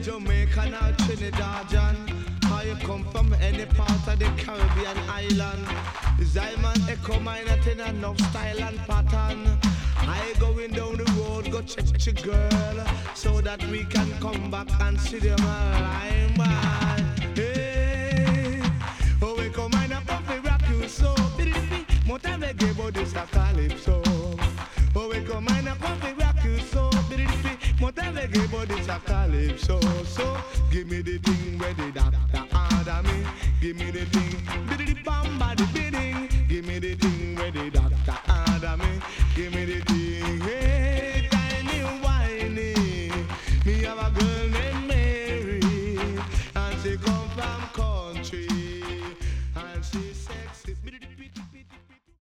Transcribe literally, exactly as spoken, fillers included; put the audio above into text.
Jamaican or Trinidadian, how you come from any part of the Caribbean island. Zion Echo Minor in enough style and pattern. I going down the road, go check your girl, so that we can come back and see them alive, man. Hey, oh we come in a puppy rock you so, more time they give all this a calypso. Oh we come in a puppy rock you so, more time they give all this a calypso. So give me the thing where the doctor order me, give me the thing, biddy bamba the bidding, give me the thing where the doctor order me, give me the thing.